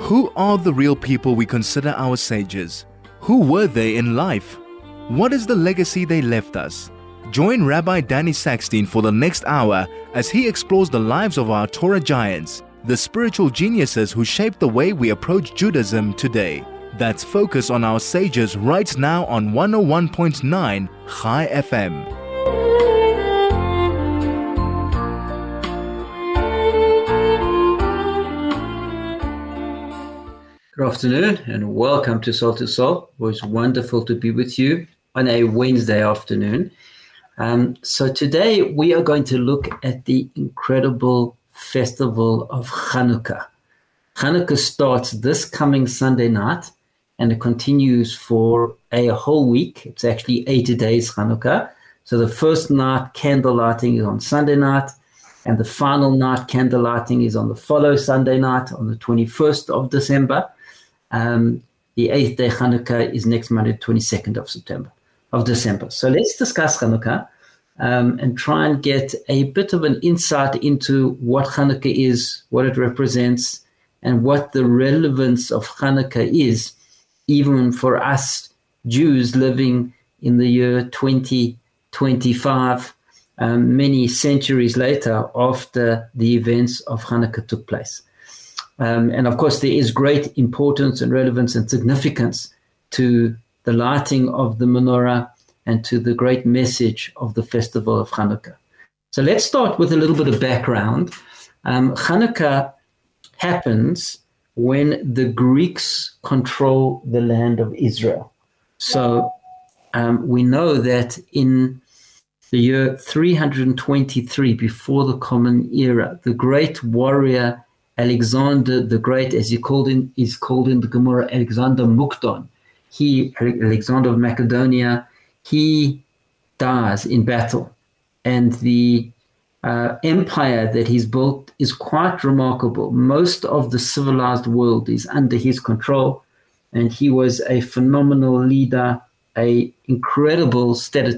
Who are the real people we consider our sages? Who were they in life? What is the legacy they left us? Join Rabbi Danny Sackstein for the next hour as he explores the lives of our Torah giants, the spiritual geniuses who shaped the way we approach Judaism today. That's Focus on Our Sages right now on 101.9 Chai FM. Good afternoon and welcome to Soul to Soul. It was wonderful to be with you on a Wednesday afternoon. So today we are going to look at the incredible festival of Hanukkah. Hanukkah starts this coming Sunday night and it continues for a whole week. It's actually 80 days Hanukkah. So the first night candle lighting is on Sunday night and the final night candle lighting is on the following Sunday night on the 21st of December. The 8th day Hanukkah is next Monday, 22nd of December. So let's discuss Hanukkah and try and get a bit of an insight into what Hanukkah is, what it represents, and what the relevance of Hanukkah is, even for us Jews living in the year 2025, many centuries later after the events of Hanukkah took place. And of course, there is great importance and relevance and significance to the lighting of the menorah and to the great message of the festival of Hanukkah. So let's start with a little bit of background. Hanukkah happens when the Greeks control the land of Israel. So we know that in the year 323 before the Common Era, the great warrior Alexander the Great, as is called in the Gemara, Alexander Mukdon, Alexander of Macedonia, he dies in battle. And the empire that he's built is quite remarkable. Most of the civilized world is under his control. And he was a phenomenal leader, a incredible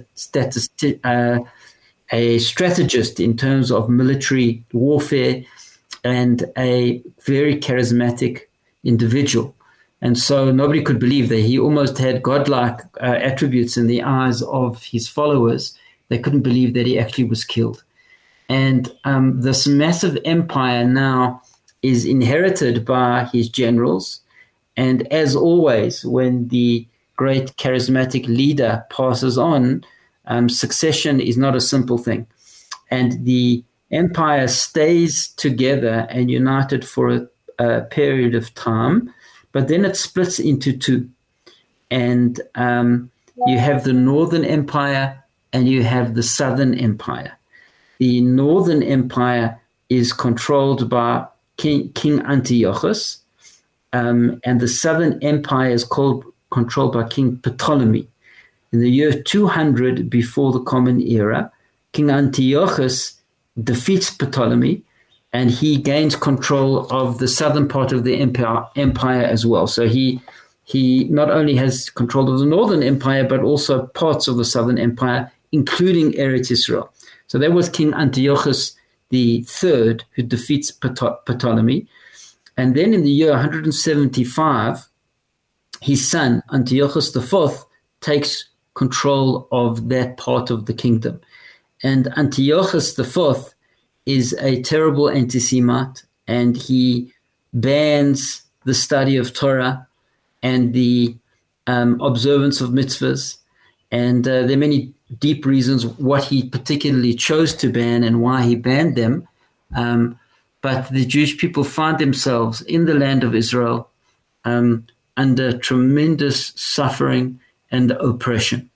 a strategist in terms of military warfare, and a very charismatic individual. And so nobody could believe that he almost had godlike attributes in the eyes of his followers. They couldn't believe that he actually was killed. And this massive empire now is inherited by his generals. And as always, when the great charismatic leader passes on, succession is not a simple thing. And the empire stays together and united for a period of time, but then it splits into two. And you have the Northern Empire and you have the Southern Empire. The Northern Empire is controlled by King Antiochus, and the Southern Empire is controlled by King Ptolemy. In the year 200 before the Common Era, King Antiochus defeats Ptolemy, and he gains control of the southern part of the empire as well. So he not only has control of the northern empire, but also parts of the southern empire, including Eretz Israel. So that was King Antiochus III, who defeats Ptolemy. And then in the year 175, his son, Antiochus IV, takes control of that part of the kingdom. And Antiochus IV is a terrible anti-Semite, and he bans the study of Torah and the observance of mitzvahs. And there are many deep reasons what he particularly chose to ban and why he banned them. But the Jewish people find themselves in the land of Israel under tremendous suffering and oppression.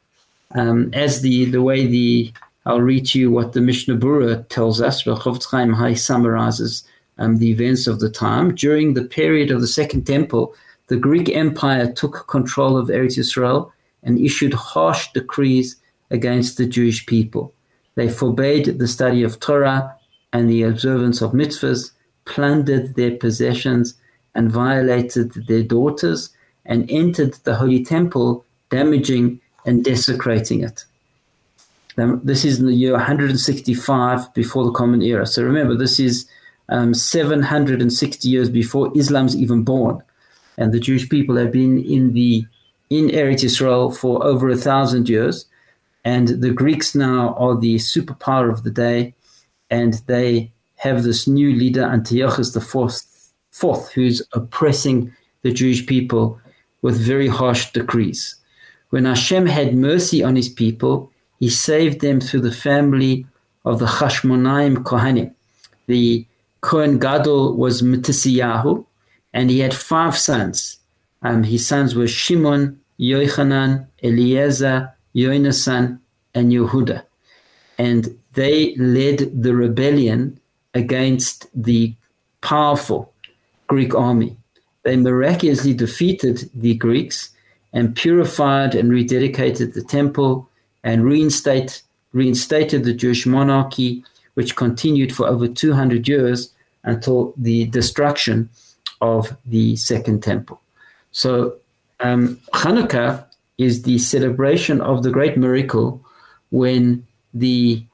I'll read to you what the Mishnah Berurah tells us. Chofetz Chaim summarizes the events of the time. During the period of the Second Temple, the Greek Empire took control of Eretz Israel and issued harsh decrees against the Jewish people. They forbade the study of Torah and the observance of mitzvahs, plundered their possessions, and violated their daughters, and entered the Holy Temple, damaging and desecrating it. This is in the year 165 before the Common Era. So remember, this is 760 years before Islam's even born. And the Jewish people have been in Eretz Yisrael for over 1,000 years. And the Greeks now are the superpower of the day. And they have this new leader, Antiochus IV, who's oppressing the Jewish people with very harsh decrees. When Hashem had mercy on his people, he saved them through the family of the Hashmonaim Kohanim. The Kohen Gadol was Mattisiyahu, and he had 5 sons. His sons were Shimon, Yochanan, Eliezer, Yonasan, and Yehuda. And they led the rebellion against the powerful Greek army. They miraculously defeated the Greeks and purified and rededicated the temple and reinstated the Jewish monarchy, which continued for over 200 years until the destruction of the Second Temple. So Hanukkah is the celebration of the great miracle when the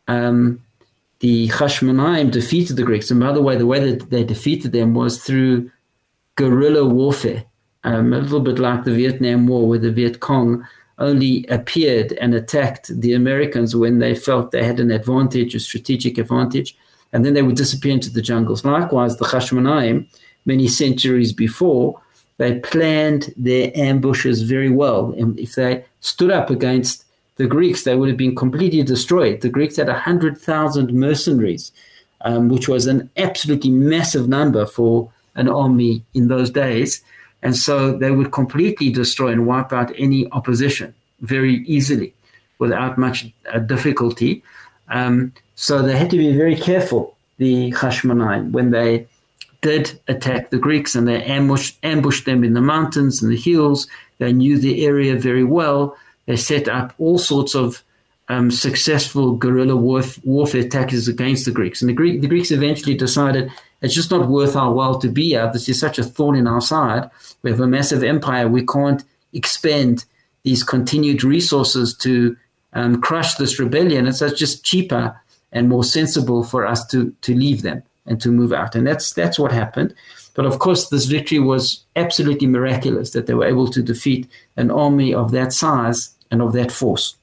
Hashmonaim defeated the Greeks. And by the way that they defeated them was through guerrilla warfare, a little bit like the Vietnam War, where the Viet Cong only appeared and attacked the Americans when they felt they had an advantage, a strategic advantage, and then they would disappear into the jungles. Likewise, the Hashmonaim, many centuries before, they planned their ambushes very well. And if they stood up against the Greeks, they would have been completely destroyed. The Greeks had 100,000 mercenaries, which was an absolutely massive number for an army in those days. And so they would completely destroy and wipe out any opposition very easily without much difficulty. So they had to be very careful, the Hashmonaim, when they did attack the Greeks, and they ambushed them in the mountains and the hills. They knew the area very well. They set up all sorts of successful guerrilla warfare tactics against the Greeks. And the Greeks eventually decided it's just not worth our while to be here. This is such a thorn in our side. We have a massive empire. We can't expend these continued resources to crush this rebellion. And so it's just cheaper and more sensible for us to leave them and to move out. And that's what happened. But of course, this victory was absolutely miraculous, that they were able to defeat an army of that size and of that force.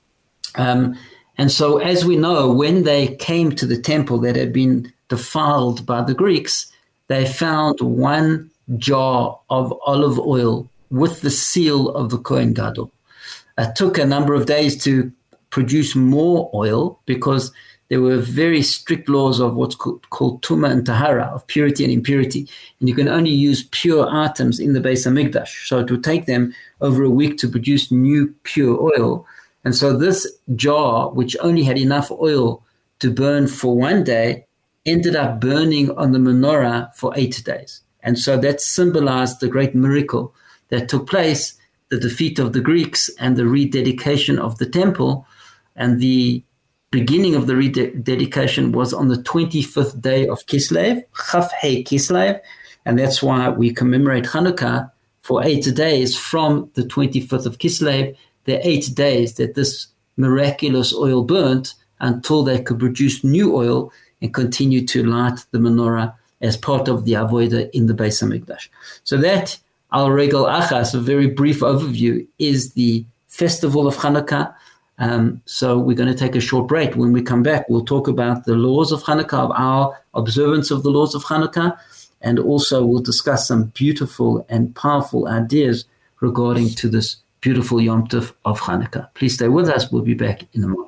And so, as we know, when they came to the temple that had been defiled by the Greeks, they found 1 jar of olive oil with the seal of the Kohen Gadol. It took a number of days to produce more oil because there were very strict laws of what's called Tumah and Tahara, of purity and impurity. And you can only use pure items in the Beis HaMikdash. So it would take them over a week to produce new pure oil. And so this jar, which only had enough oil to burn for 1 day, ended up burning on the menorah for 8 days. And so that symbolized the great miracle that took place, the defeat of the Greeks and the rededication of the temple. And the beginning of the rededication was on the 25th day of Kislev, Chaf Hei Kislev, and that's why we commemorate Hanukkah for 8 days from the 25th of Kislev, the 8 days that this miraculous oil burnt until they could produce new oil and continue to light the menorah as part of the avodah in the Beis HaMikdash. So that, al regel achas, a very brief overview, is the festival of Hanukkah. So we're going to take a short break. When we come back, we'll talk about the laws of Hanukkah, of our observance of the laws of Hanukkah, and also we'll discuss some beautiful and powerful ideas regarding to this beautiful Yom Tov of Hanukkah. Please stay with us. We'll be back in a moment.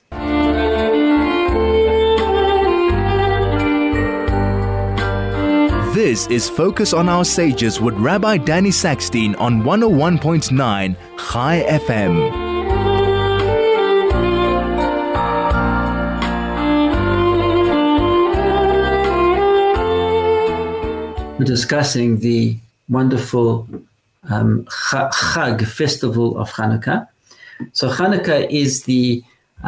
This is Focus on Our Sages with Rabbi Danny Sackstein on 101.9 Chai FM. We're discussing the wonderful Chag, festival of Hanukkah. So Hanukkah is the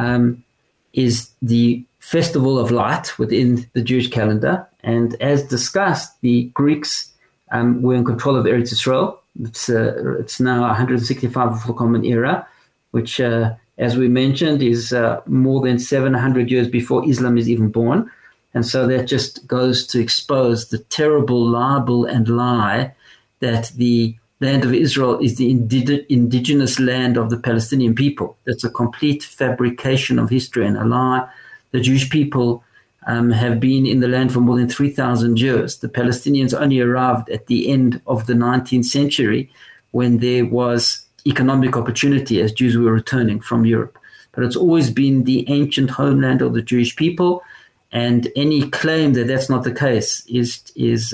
festival of light within the Jewish calendar. And as discussed, the Greeks were in control of Eretz Yisrael. It's now 165 of the Common Era, which, as we mentioned, is more than 700 years before Islam is even born. And so that just goes to expose the terrible libel and lie that the land of Israel is the indigenous land of the Palestinian people. That's a complete fabrication of history and a lie. The Jewish people have been in the land for more than 3,000 years. The Palestinians only arrived at the end of the 19th century when there was economic opportunity as Jews were returning from Europe. But it's always been the ancient homeland of the Jewish people, and any claim that that's not the case is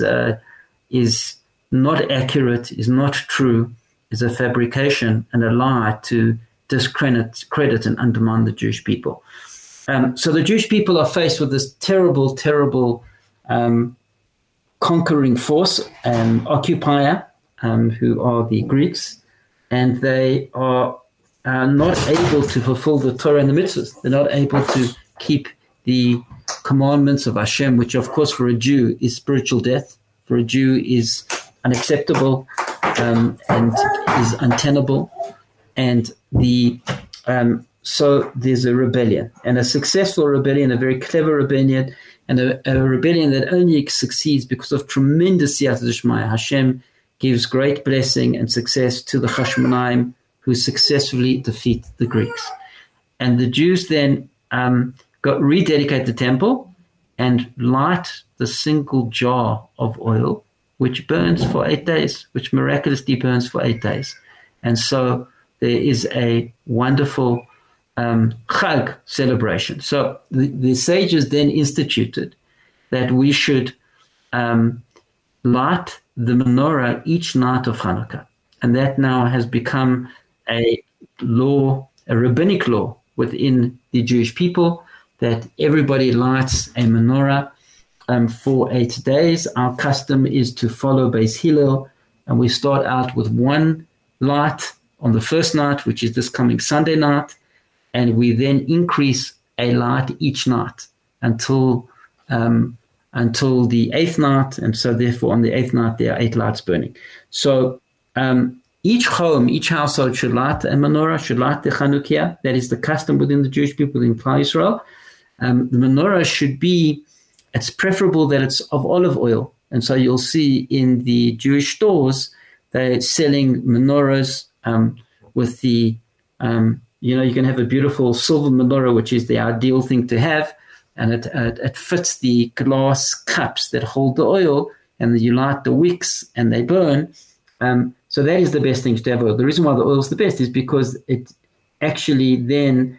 not accurate, is not true, is a fabrication and a lie to discredit and undermine the Jewish people. So the Jewish people are faced with this terrible, terrible conquering force, occupier, who are the Greeks, and they are not able to fulfill the Torah and the mitzvahs. They're not able to keep the commandments of Hashem, which of course for a Jew is spiritual death, for a Jew is unacceptable and is untenable. And so there's a rebellion, and a successful rebellion, a very clever rebellion, and a rebellion that only succeeds because of tremendous siyata d'shmaya. Hashem gives great blessing and success to the Hashmonaim, who successfully defeat the Greeks. And the Jews then rededicate the temple and light the single jar of oil, which burns for 8 days, which miraculously burns for 8 days. And so there is a wonderful Chag celebration. So the sages then instituted that we should light the menorah each night of Hanukkah. And that now has become a law, a rabbinic law within the Jewish people, that everybody lights a menorah for 8 days. Our custom is to follow Beis Hillel, and we start out with one light on the first night, which is this coming Sunday night, and we then increase a light each night until the 8th night, and so therefore on the 8th night there are 8 lights burning. So each home, each household should light a menorah, should light the Chanukiah. That is the custom within the Jewish people in Klal Yisrael. The menorah should be, it's preferable that it's of olive oil. And so you'll see in the Jewish stores, they're selling menorahs with the, you can have a beautiful silver menorah, which is the ideal thing to have. And it fits the glass cups that hold the oil, and you light the wicks and they burn. So that is the best thing to have oil. The reason why the oil is the best is because it actually then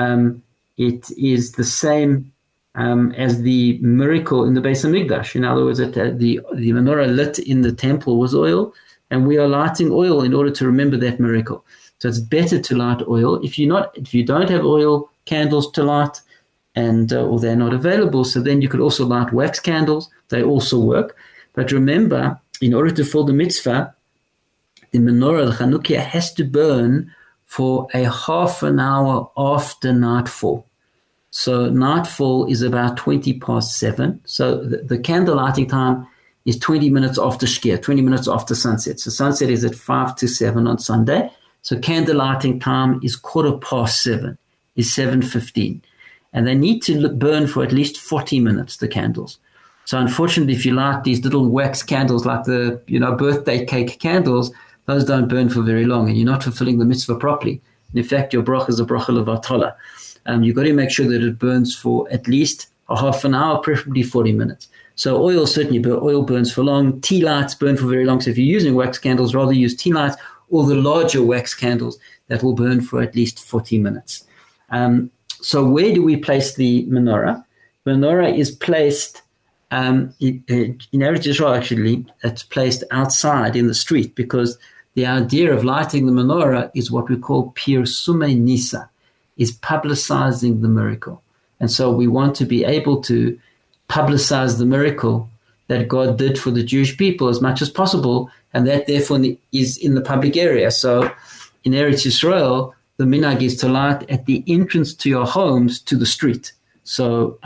it is the same as the miracle in the Beis HaMikdash. In other words, the menorah lit in the temple was oil, and we are lighting oil in order to remember that miracle. So it's better to light oil. If you don't have oil candles to light, or they're not available, so then you could also light wax candles. They also work. But remember, in order to fulfill the mitzvah, the menorah, the Chanukiah, has to burn for a half an hour after nightfall. So nightfall is about 7:20. So the candle lighting time is 20 minutes after Shkia, 20 minutes after sunset. So sunset is at 5 to 7 on Sunday. So candle lighting time is 7:15, is 7:15. And they need to burn for at least 40 minutes, the candles. So unfortunately, if you light these little wax candles like the birthday cake candles, those don't burn for very long, and you're not fulfilling the mitzvah properly. And in fact, your bracha is a bracha levatala. You've got to make sure that it burns for at least a half an hour, preferably 40 minutes. So oil burns for long. Tea lights burn for very long. So if you're using wax candles, rather use tea lights or the larger wax candles that will burn for at least 40 minutes. So where do we place the menorah? The menorah is placed in Eretz Yisrael, actually, it's placed outside in the street, because the idea of lighting the menorah is what we call Pirsumei Nisa, is publicizing the miracle. And so we want to be able to publicize the miracle that God did for the Jewish people as much as possible, and that therefore is in the public area. So in Eretz Yisrael, the minhag is to light at the entrance to your homes to the street. So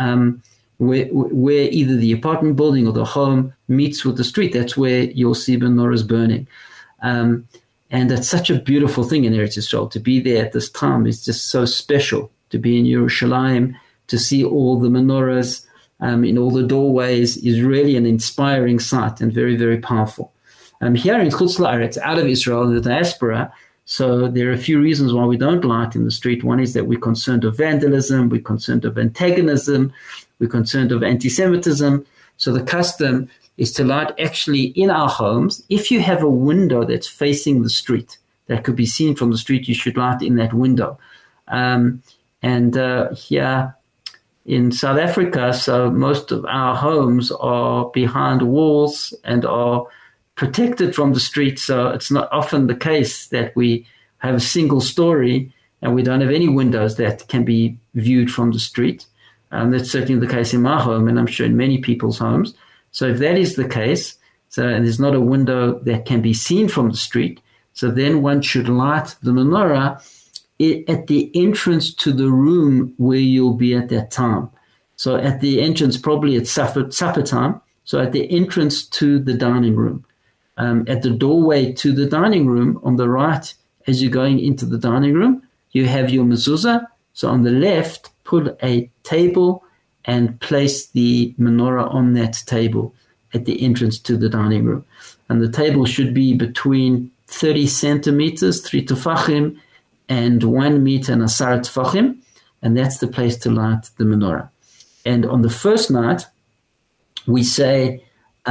where either the apartment building or the home meets with the street, that's where you'll see menorahs burning. And it's such a beautiful thing in Eretz Yisrael. To be there at this time is just so special. To be in Yerushalayim, to see all the menorahs, in all the doorways is really an inspiring sight and very, very powerful. Here in Chutz La'aretz, out of Israel, in the diaspora, so there are a few reasons why we don't light in the street. One is that we're concerned of vandalism, we're concerned of antagonism, we're concerned of anti-Semitism. So the custom is to light actually in our homes. If you have a window that's facing the street, that could be seen from the street, you should light in that window. Here in South Africa, so most of our homes are behind walls and are protected from the street. So it's not often the case that we have a single story and we don't have any windows that can be viewed from the street. That's certainly the case in my home, and I'm sure in many people's homes. So if that is the case, and there's not a window that can be seen from the street, so then one should light the menorah at the entrance to the room where you'll be at that time. So at the entrance, probably at supper time, so at the entrance to the dining room. At the doorway to the dining room, on the right, as you're going into the dining room, you have your mezuzah. So on the left, put a table and place the menorah on that table at the entrance to the dining room. And the table should be between 30 centimeters, 3 tefachim, and 1 meter and 10 tefachim. And that's the place to light the menorah. And on the first night, we say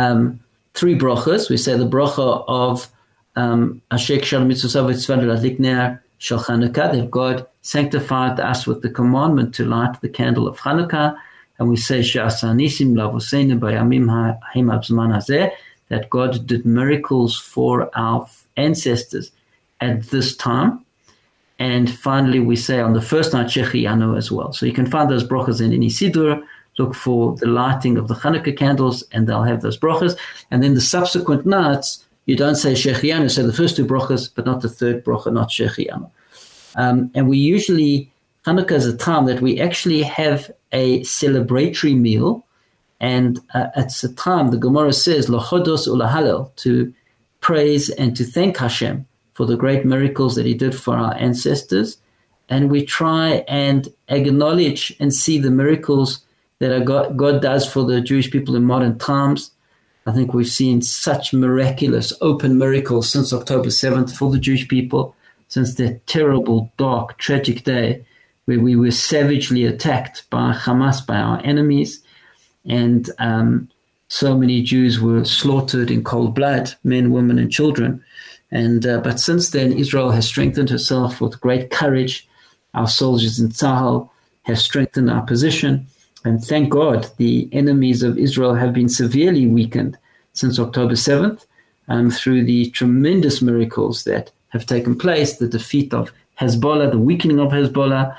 3 brachas. We say the bracha of Asher Kshal Mitzvah V'Tzvan L'Adlik Ner Shel Chanukah, that God sanctified us with the commandment to light the candle of Chanukah. And we say She'asa Nisim L'Avoseinu B'Yamim Ha'im B'Zman Hazeh, that God did miracles for our ancestors at this time. And finally, we say on the first night Shechianu as well. So you can find those brachas in any siddur. Look for the lighting of the Chanukah candles, and they'll have those brachas. And then the subsequent nights, you don't say Shechianu, say the first 2 brachas, but not the third bracha, not Shechianu. And we usually, Chanukah is a time that we actually have a celebratory meal, and it's a time, the Gemara says, L'chodos u'lahalel, to praise and to thank Hashem for the great miracles that He did for our ancestors. And we try and acknowledge and see the miracles that God does for the Jewish people in modern times. I think we've seen such miraculous open miracles since October 7th for the Jewish people, since that terrible, dark, tragic day where we were savagely attacked by Hamas, by our enemies. And so many Jews were slaughtered in cold blood, men, women, and children. And but since then, Israel has strengthened herself with great courage. Our soldiers in Tzahal have strengthened our position. And thank God, the enemies of Israel have been severely weakened since October 7th through the tremendous miracles that have taken place, the defeat of Hezbollah, the weakening of Hezbollah,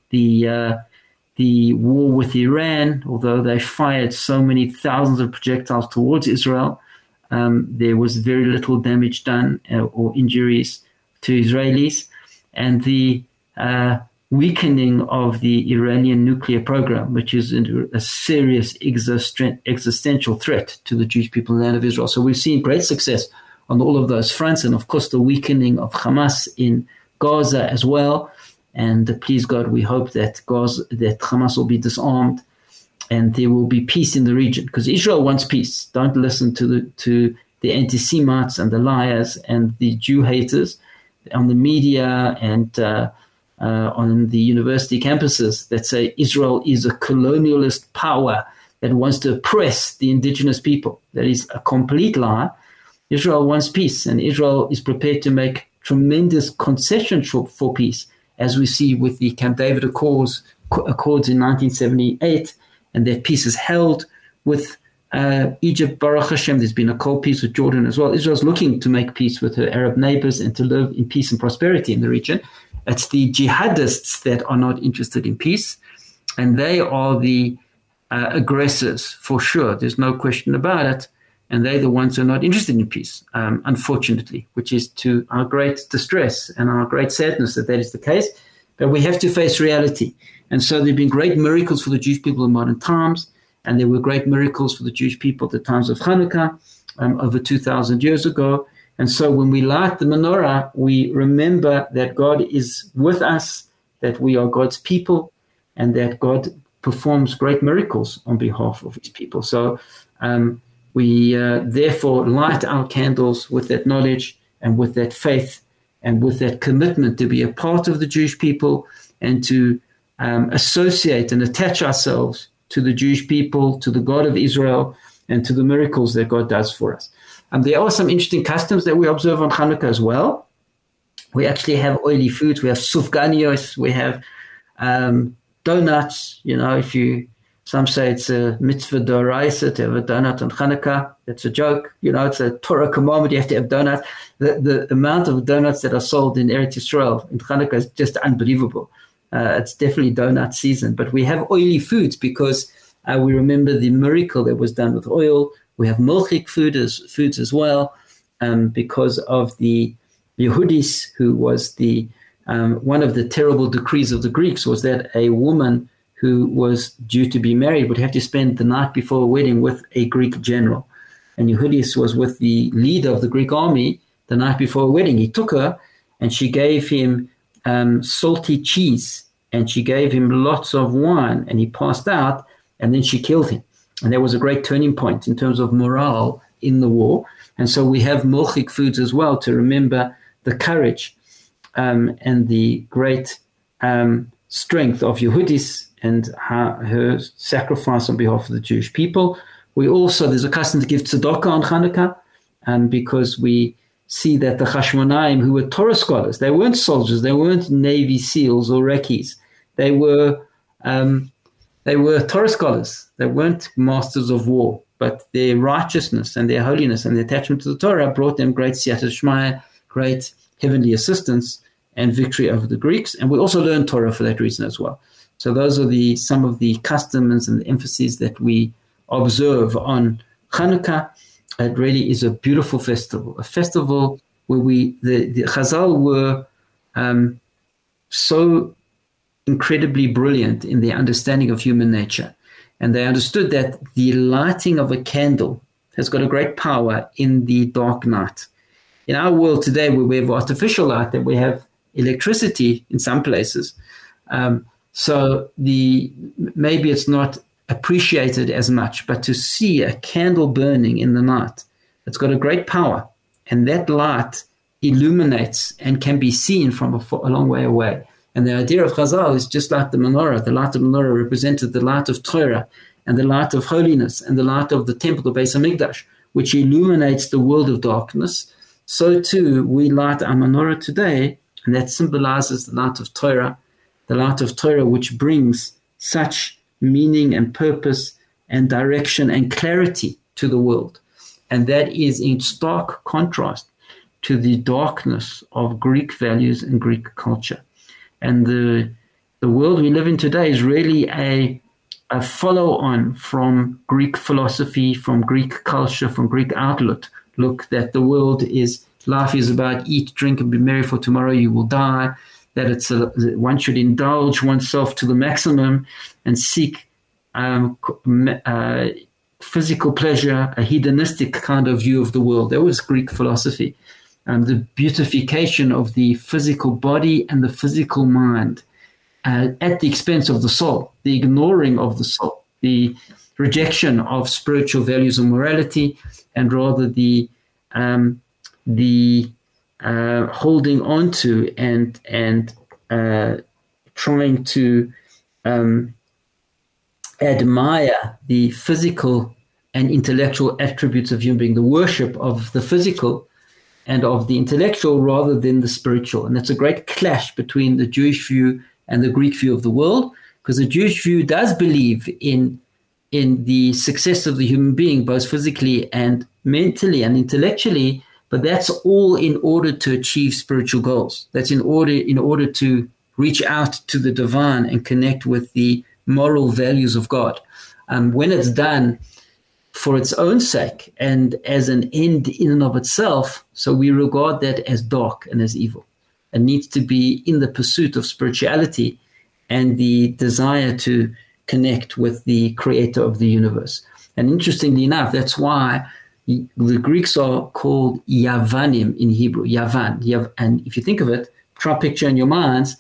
the war with Iran. Although they fired so many thousands of projectiles towards Israel, there was very little damage done or injuries to Israelis. And the weakening of the Iranian nuclear program, which is a serious existential threat to the Jewish people in the land of Israel. So we've seen great success on all of those fronts, and of course the weakening of Hamas in Gaza as well. And please God, we hope that Hamas will be disarmed and there will be peace in the region, because Israel wants peace. Don't listen to the anti-Semites and the liars and the Jew haters on the media and on the university campuses that say Israel is a colonialist power that wants to oppress the indigenous people. That is a complete lie. Israel wants peace, and Israel is prepared to make tremendous concessions for peace, as we see with the Camp David Accords in 1978, and that peace is held with Egypt, Baruch Hashem. There's been a cold peace with Jordan as well. Israel's looking to make peace with her Arab neighbors and to live in peace and prosperity in the region. It's the jihadists that are not interested in peace, and they are the aggressors for sure. There's no question about it. And they're the ones who are not interested in peace, unfortunately, which is to our great distress and our great sadness that is the case. But we have to face reality. And so there have been great miracles for the Jewish people in modern times, and there were great miracles for the Jewish people at the times of Hanukkah over 2,000 years ago. And so when we light the menorah, we remember that God is with us, that we are God's people, and that God performs great miracles on behalf of his people. So we therefore light our candles with that knowledge and with that faith and with that commitment to be a part of the Jewish people and to associate and attach ourselves to the Jewish people, to the God of Israel, and to the miracles that God does for us. There are some interesting customs that we observe on Hanukkah as well. We actually have oily foods. We have sufganios. We have donuts. Some say it's a mitzvah d'oraisa to have a donut on Hanukkah. That's a joke. It's a Torah commandment. You have to have donuts. The amount of donuts that are sold in Eretz Yisrael in Hanukkah is just unbelievable. It's definitely donut season. But we have oily foods because we remember the miracle that was done with oil. We have milchik foods as well because of the Yehudis, who was the one of the terrible decrees of the Greeks was that a woman who was due to be married would have to spend the night before a wedding with a Greek general. And Yehudis was with the leader of the Greek army the night before a wedding. He took her and she gave him salty cheese and she gave him lots of wine and he passed out and then she killed him. And that was a great turning point in terms of morale in the war. And so we have milchik foods as well to remember the courage and the great strength of Yehudis and her sacrifice on behalf of the Jewish people. There's a custom to give tzedakah on Hanukkah because we see that the Hashmonaim, who were Torah scholars, they weren't soldiers, they weren't Navy SEALs or recce's. They were Torah scholars. They weren't masters of war, but their righteousness and their holiness and their attachment to the Torah brought them great siyata shmaya, great heavenly assistance and victory over the Greeks. And we also learn Torah for that reason as well. So those are some of the customs and the emphases that we observe on Hanukkah. It really is a beautiful festival, a festival where the Chazal were so incredibly brilliant in their understanding of human nature. And they understood that the lighting of a candle has got a great power in the dark night. In our world today, where we have artificial light, that we have electricity in some places, so maybe it's not appreciated as much, but to see a candle burning in the night, it's got a great power, and that light illuminates and can be seen from a long way away. And the idea of Chazal is just like the menorah. The light of the menorah represented the light of Torah and the light of holiness and the light of the temple, the Beis HaMikdash, which illuminates the world of darkness. So too, we light our menorah today, and that symbolizes the light of Torah, which brings such meaning and purpose and direction and clarity to the world. And that is in stark contrast to the darkness of Greek values and Greek culture. And the world we live in today is really a follow-on from Greek philosophy, from Greek culture, from Greek outlook. Look, that the world life is about eat, drink, and be merry, for tomorrow you will die. That one should indulge oneself to the maximum and seek physical pleasure, a hedonistic kind of view of the world. That was Greek philosophy. The beautification of the physical body and the physical mind at the expense of the soul, the ignoring of the soul, the rejection of spiritual values and morality, and rather the holding on to and trying to admire the physical and intellectual attributes of human being, the worship of the physical and of the intellectual rather than the spiritual. And that's a great clash between the Jewish view and the Greek view of the world, because the Jewish view does believe in the success of the human being, both physically and mentally and intellectually, but that's all in order to achieve spiritual goals. That's in order to reach out to the divine and connect with the moral values of God. When it's done for its own sake and as an end in and of itself, so we regard that as dark and as evil. It needs to be in the pursuit of spirituality and the desire to connect with the creator of the universe. And interestingly enough, that's why the Greeks are called Yavanim in Hebrew, Yavan. And if you think of it, try to picture in your minds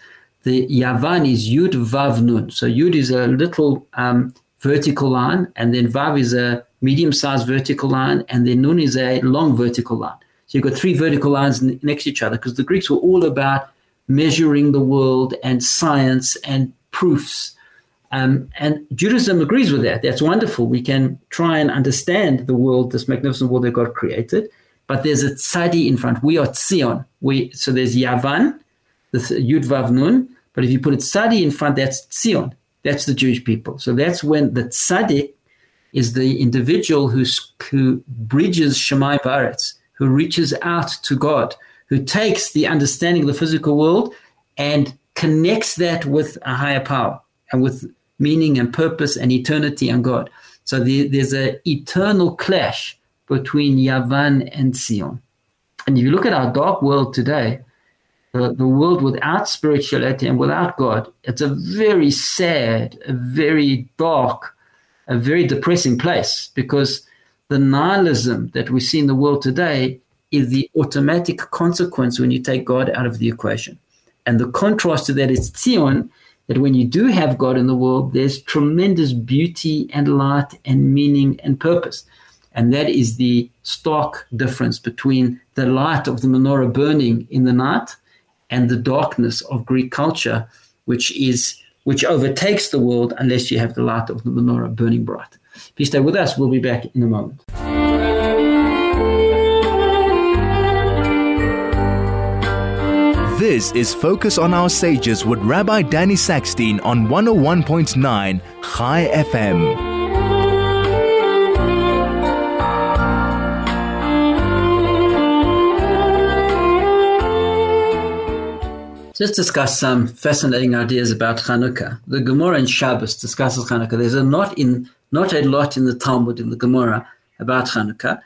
the Yavan is Yud Vav Nun. So Yud is a little vertical line, and then Vav is a medium-sized vertical line, and then Nun is a long vertical line. So you've got three vertical lines next to each other, because the Greeks were all about measuring the world and science and proofs. And Judaism agrees with that. That's wonderful. We can try and understand the world, this magnificent world that God created. But there's a tzadi in front. We are Tzion. So there's Yavan, the Yud Vav Nun. But if you put a tzadi in front, that's Tzion. That's the Jewish people. So that's when the tzaddik is the individual who bridges Shammai V'aretz, who reaches out to God, who takes the understanding of the physical world and connects that with a higher power and with meaning and purpose and eternity and God. So there's an eternal clash between Yavan and Tzion. And if you look at our dark world today, the world without spirituality and without God, it's a very sad, a very dark, a very depressing place, because the nihilism that we see in the world today is the automatic consequence when you take God out of the equation. And the contrast to that is Tzion, that when you do have God in the world, there's tremendous beauty and light and meaning and purpose. And that is the stark difference between the light of the menorah burning in the night and the darkness of Greek culture, which overtakes the world unless you have the light of the menorah burning bright. Please stay with us. We'll be back in a moment. This is Focus on Our Sages with Rabbi Danny Sackstein on 101.9 Chai FM. Let's discuss some fascinating ideas about Chanukah. The Gemara in Shabbos discusses Chanukah. There's not a lot in the Talmud, in the Gemara, about Chanukah.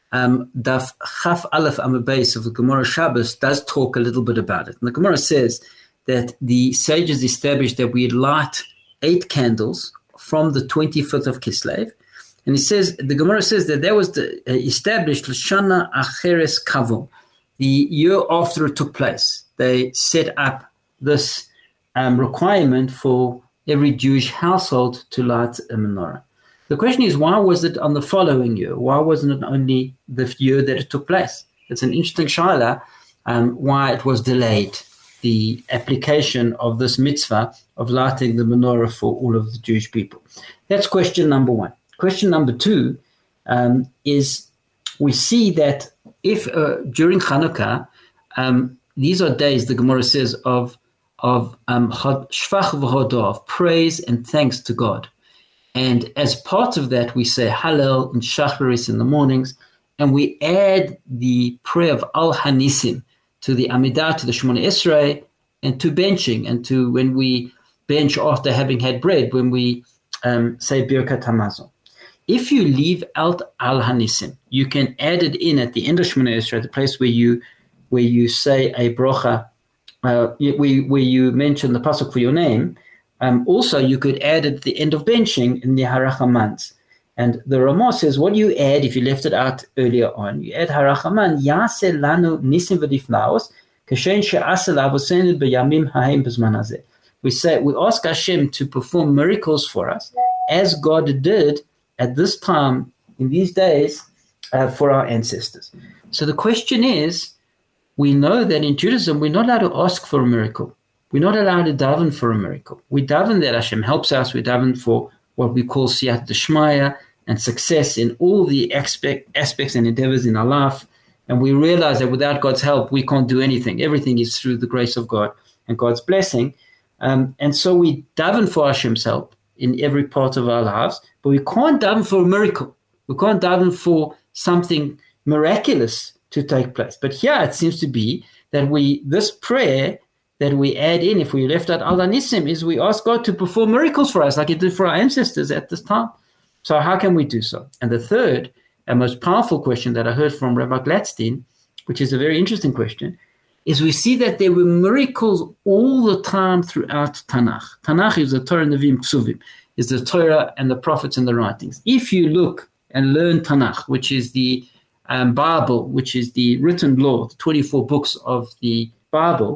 Daf Chaf Aleph Amud Beis of the Gemara Shabbos does talk a little bit about it. And the Gemara says that the sages established that we light 8 candles from the 25th of Kislev. And the Gemara says that was established L'Shana Acheres Kavum, the year after it took place. They set up this requirement for every Jewish household to light a menorah. The question is, why was it on the following year? Why wasn't it only the year that it took place? It's an interesting shaila, why it was delayed, the application of this mitzvah of lighting the menorah for all of the Jewish people. That's question number 1. Question number 2 is, we see that if during Chanukah, these are days, the Gemara says, of shvach v'hodah, of praise and thanks to God. And as part of that, we say Hallel and Shacharis in the mornings, and we add the prayer of Al Hanisim to the Amidah, to the Shemona Esrei, and to benching, and to when we bench after having had bread, when we say Birkat Hamazon. If you leave out Al Hanisim, you can add it in at the end of Shemona Esrei, the place where you say a bracha, where you mention the pasuk for your name. Also, you could add it at the end of benching in the Harachaman. And the Ramah says, what do you add if you left it out earlier on? You add Harachaman, Yaseh lanu nisim v'diflaos, kashen she'aseh lavosenu b'yamim ha'hem b'zman hazeh. We ask Hashem to perform miracles for us, as God did at this time, in these days, for our ancestors. So the question is, we know that in Judaism, we're not allowed to ask for a miracle. We're not allowed to daven for a miracle. We daven that Hashem helps us. We daven for what we call siyat d'shmaya and success in all the aspects and endeavors in our life. And we realize that without God's help, we can't do anything. Everything is through the grace of God and God's blessing. And so we daven for Hashem's help in every part of our lives, but we can't daven for a miracle. We can't daven for something miraculous to take place. But here it seems to be that this prayer that we add in, if we left out Al Hanisim, is we ask God to perform miracles for us like He did for our ancestors at this time. So how can we do so? And the third and most powerful question that I heard from Rabbi Gladstein, which is a very interesting question, is we see that there were miracles all the time throughout Tanakh. Tanakh is the Torah, Nevi'im, Ksuvim, is the Torah and the prophets and the writings. If you look and learn Tanakh, which is the Bible, which is the written law, the 24 books of the Bible,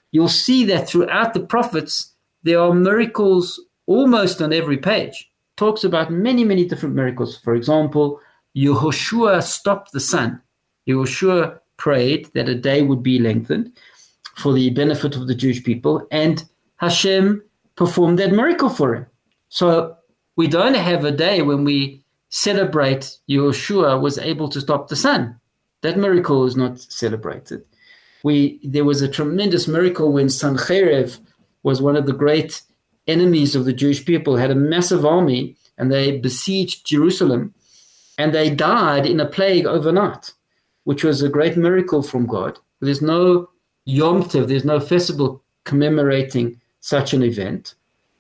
you'll see that throughout the prophets, there are miracles almost on every page. Talks about many, many different miracles. For example, Yehoshua stopped the sun. Yehoshua prayed that a day would be lengthened for the benefit of the Jewish people, and Hashem performed that miracle for him. So we don't have a day when we celebrate Yehoshua was able to stop the sun. That miracle is not celebrated. There was a tremendous miracle when Sancheiriv was one of the great enemies of the Jewish people, had a massive army, and they besieged Jerusalem, and they died in a plague overnight, which was a great miracle from God. There's no Yom Tov, there's no festival commemorating such an event.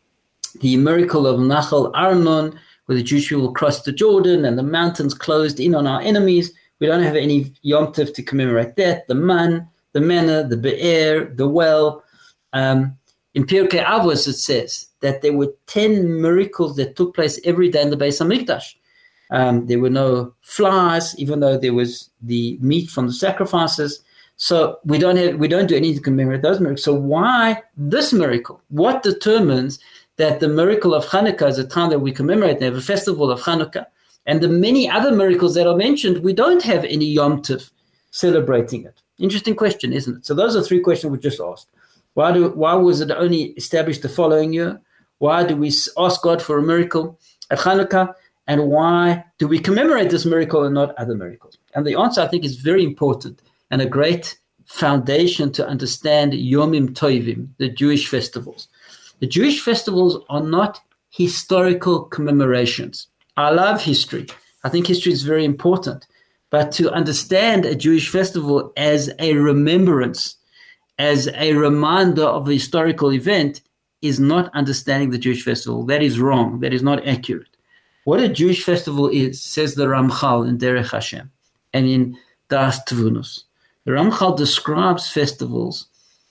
The miracle of Nachal Arnon, where the Jewish people crossed the Jordan and the mountains closed in on our enemies. We don't have any Yom Tov to commemorate that. The man, the manna, the be'er, the well. In Pirkei Avos it says that there were 10 miracles that took place every day in the Beis HaMikdash. There were no flies, even though there was the meat from the sacrifices. So we don't do anything to commemorate those miracles. So why this miracle? What determines that the miracle of Hanukkah is a time that we commemorate? They have a festival of Hanukkah. And the many other miracles that are mentioned, we don't have any Yom Tov celebrating it. Interesting question, isn't it? So those are 3 questions we just asked. Why was it only established the following year? Why do we ask God for a miracle at Hanukkah? And why do we commemorate this miracle and not other miracles? And the answer, I think, is very important and a great foundation to understand Yomim Tovim, the Jewish festivals. The Jewish festivals are not historical commemorations. I love history. I think history is very important. But to understand a Jewish festival as a remembrance, as a reminder of a historical event, is not understanding the Jewish festival. That is wrong. That is not accurate. What a Jewish festival is, says the Ramchal in Derech Hashem and in Das Tvunus. The Ramchal describes festivals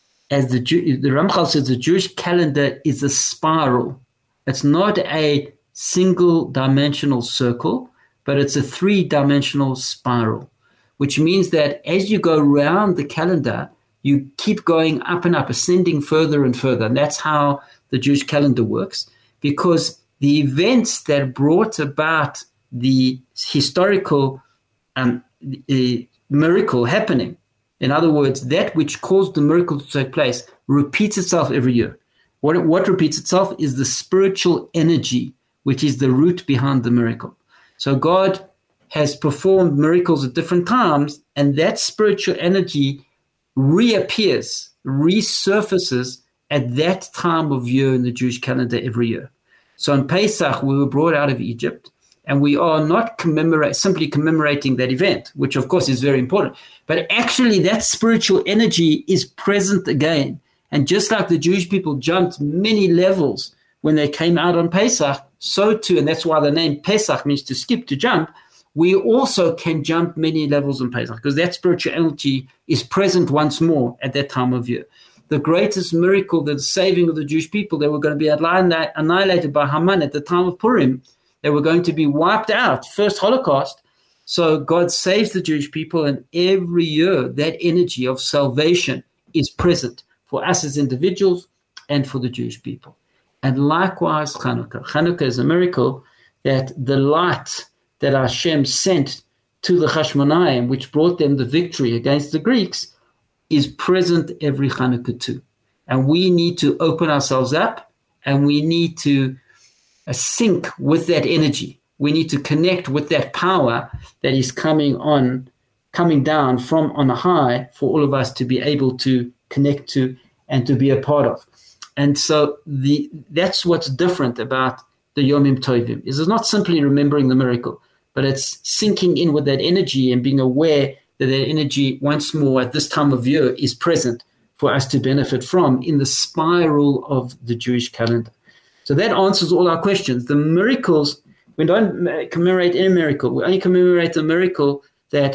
as the Ramchal says the Jewish calendar is a spiral. It's not a single-dimensional circle, but it's a 3-dimensional spiral, which means that as you go around the calendar, you keep going up and up, ascending further and further. And that's how the Jewish calendar works, because the events that brought about the historical miracle happening, in other words, that which caused the miracle to take place, repeats itself every year. What repeats itself is the spiritual energy, which is the root behind the miracle. So God has performed miracles at different times, and that spiritual energy reappears, resurfaces at that time of year in the Jewish calendar every year. So on Pesach, we were brought out of Egypt, and we are not simply commemorating that event, which of course is very important, but actually that spiritual energy is present again. And just like the Jewish people jumped many levels when they came out on Pesach, so too, and that's why the name Pesach means to skip, to jump, we also can jump many levels on Pesach, because that spiritual energy is present once more at that time of year. The greatest miracle, the saving of the Jewish people, they were going to be annihilated by Haman at the time of Purim. They were going to be wiped out, first Holocaust. So God saves the Jewish people, and every year that energy of salvation is present for us as individuals and for the Jewish people. And likewise, Hanukkah. Hanukkah is a miracle that the light that Hashem sent to the Hashmonaim, which brought them the victory against the Greeks, is present every Hanukkah too. And we need to open ourselves up, and we need to sync with that energy. We need to connect with that power that is coming down from on high for all of us to be able to connect to and to be a part of. And so that's what's different about the Yomim Tovim. It's not simply remembering the miracle, but it's sinking in with that energy and being aware that that energy once more at this time of year is present for us to benefit from in the spiral of the Jewish calendar. So that answers all our questions. The miracles, we don't commemorate any miracle. We only commemorate a miracle that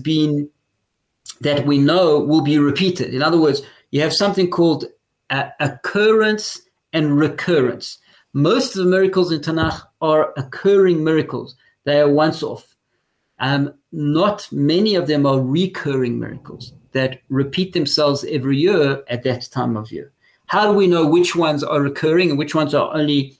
we know will be repeated. In other words, you have something called occurrence and recurrence. Most of the miracles in Tanakh are occurring miracles. They are once off. Not many of them are recurring miracles. that repeat themselves every year at that time of year. How do we know which ones are recurring and which ones are only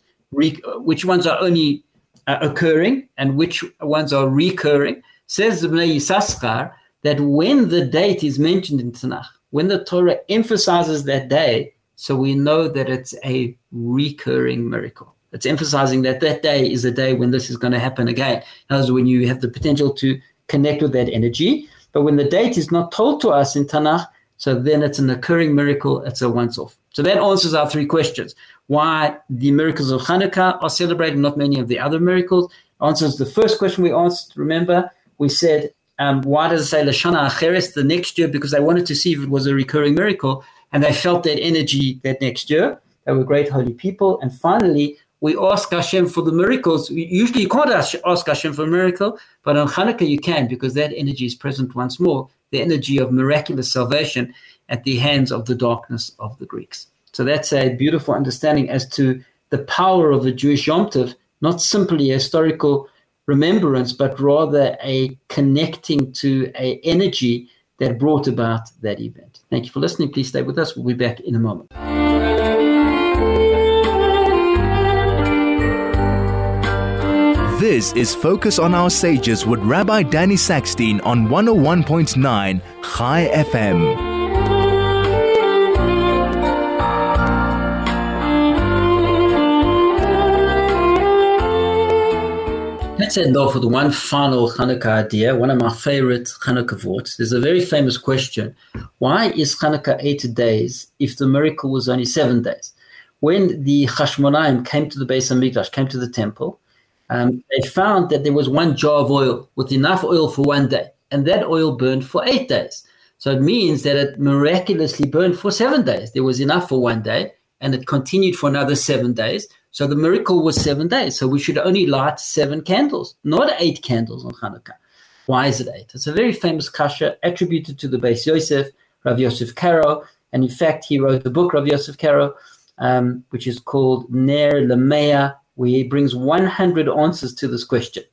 occurring and which ones are recurring? Says the Bnei Yissaschar that when the date is mentioned in Tanakh, when the Torah emphasizes that day, so we know that it's a recurring miracle. It's emphasizing that that day is a day when this is going to happen again. In other words, when you have the potential to connect with that energy. But when the date is not told to us in Tanakh, so then it's an occurring miracle, it's a once-off. So that answers our three questions. Why the miracles of Hanukkah are celebrated, not many of the other miracles. Answers the first question we asked, remember, we said, why does it say Lashana Acheres the next year? Because they wanted to see if it was a recurring miracle, and they felt that energy that next year. They were great holy people. And finally, we ask Hashem for the miracles. Usually you can't ask Hashem for a miracle, but on Hanukkah you can, because that energy is present once more, the energy of miraculous salvation at the hands of the darkness of the Greeks. So that's a beautiful understanding as to the power of the Jewish Yom Tov, not simply a historical remembrance, but rather a connecting to an energy that brought about that event. Thank you for listening. Please stay with us. We'll be back in a moment. This is Focus on Our Sages with Rabbi Danny Sackstein on 101.9 Chai FM. Let's end off with one final Hanukkah idea, one of my favorite Hanukkah thoughts. There's a very famous question. Why is Hanukkah 8 days if the miracle was only 7 days? When the Hashmonaim came to the Beis HaMikdash, came to the temple, they found that there was one jar of oil with enough oil for 1 day, and that oil burned for 8 days. So it means that it miraculously burned for 7 days. There was enough for 1 day, and it continued for another 7 days. So the miracle was 7 days. So we should only light 7 candles, not 8 candles on Hanukkah. Why is it 8? It's a very famous kasha attributed to the Beis Yosef, Rav Yosef Karo. And in fact, he wrote the book, Rav Yosef Karo, which is called Ner Lameya, where he brings 100 answers to this question.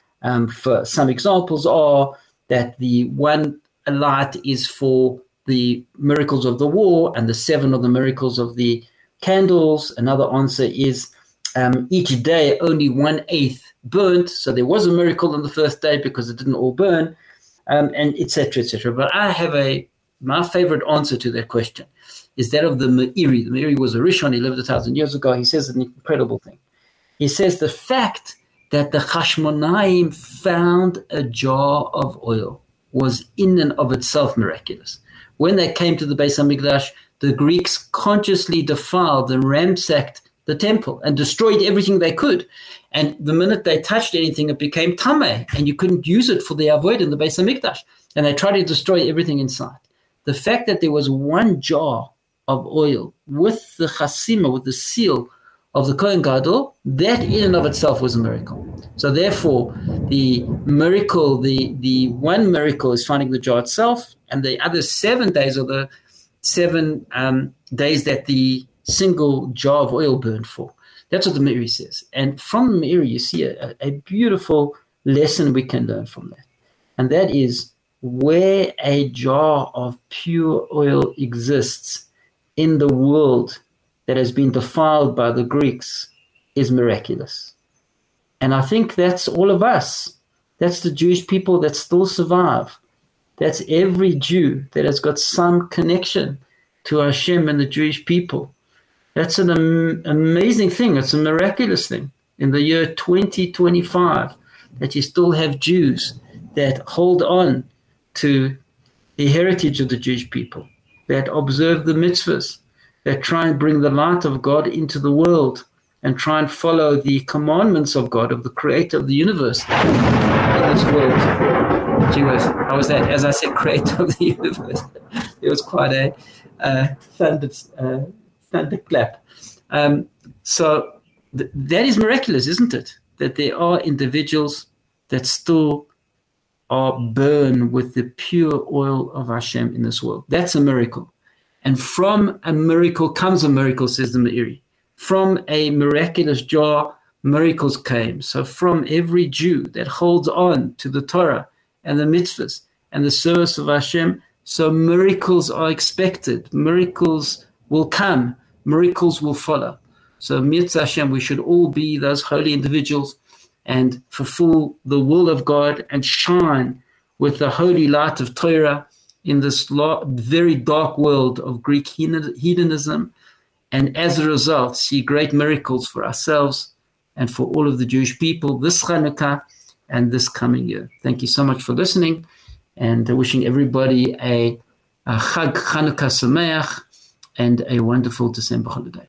For some examples are that the one light is for the miracles of the war and the 7 of the miracles of the candles. Another answer is each day only 1/8 burnt, so there was a miracle on the first day because it didn't all burn, and etc., etc. But I have my favorite answer to that question is that of the Meiri. The Meiri was a Rishon. He lived 1,000 years ago. He says an incredible thing. He says the fact that the Hashmonaim found a jar of oil was in and of itself miraculous. When they came to the Beis HaMikdash, the Greeks consciously defiled and ransacked the temple and destroyed everything they could. And the minute they touched anything, it became tameh, and you couldn't use it for the avoid in the Beis HaMikdash. And they tried to destroy everything inside. The fact that there was one jar of oil with the chasima, with the seal of the Kohen Gadol, that in and of itself was a miracle. So therefore, the miracle, the one miracle is finding the jar itself, and the other 7 days are the 7 days that the single jar of oil burned for. That's what the Meiri says. And from the Meiri, you see a beautiful lesson we can learn from that. And that is where a jar of pure oil exists in the world that has been defiled by the Greeks is miraculous. And I think that's all of us. That's the Jewish people that still survive. That's every Jew that has got some connection to Hashem and the Jewish people. That's an amazing thing. It's a miraculous thing in the year 2025 that you still have Jews that hold on to the heritage of the Jewish people, that observe the mitzvahs, that try and bring the light of God into the world and try and follow the commandments of God, of the creator of the universe in this world. Gee whiz, how was that? As I said, creator of the universe. It was quite a thunderclap. So that is miraculous, isn't it? That there are individuals that still are burned with the pure oil of Hashem in this world. That's a miracle. And from a miracle comes a miracle, says the Meiri. From a miraculous jar, miracles came. So from every Jew that holds on to the Torah and the mitzvahs and the service of Hashem, So miracles are expected. Miracles will come. Miracles will follow. So Mitzvah Hashem, we should all be those holy individuals and fulfill the will of God and shine with the holy light of Torah in this very dark world of Greek hedonism, and as a result, see great miracles for ourselves and for all of the Jewish people this Chanukah and this coming year. Thank you so much for listening, and wishing everybody a Chag Chanukah Sameach and a wonderful December holiday.